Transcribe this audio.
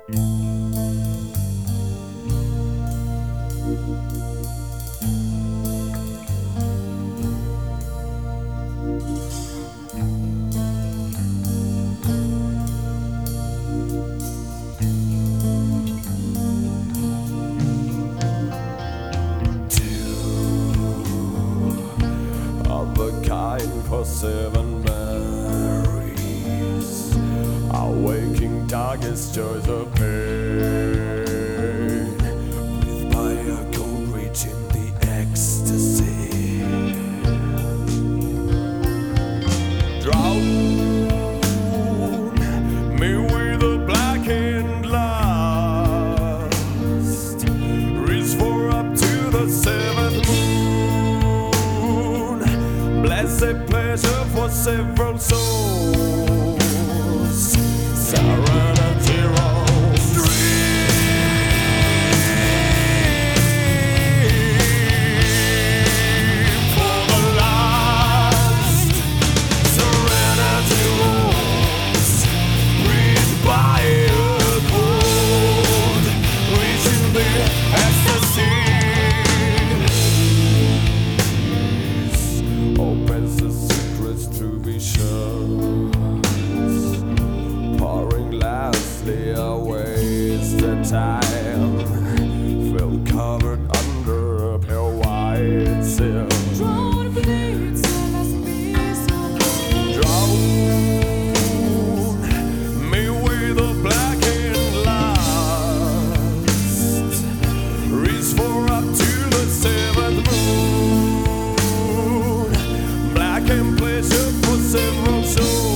For 7 berries, awaking darkest joys of pain, breathed by a cold reaching the ecstasy. Drown me with a blackened lust, reach for up to the 7th moon, blessed pleasure for several souls, serenity rolls. Dream for the last, serenity rolls, breathed by a cold, reaching the ecstasy. Opens the secrets to be shown, pouring lastly awaits the time, filled covered under a pale white silk. Drown me with a blackened lust, reach for up to the 7th moon, black and pleasure for several souls.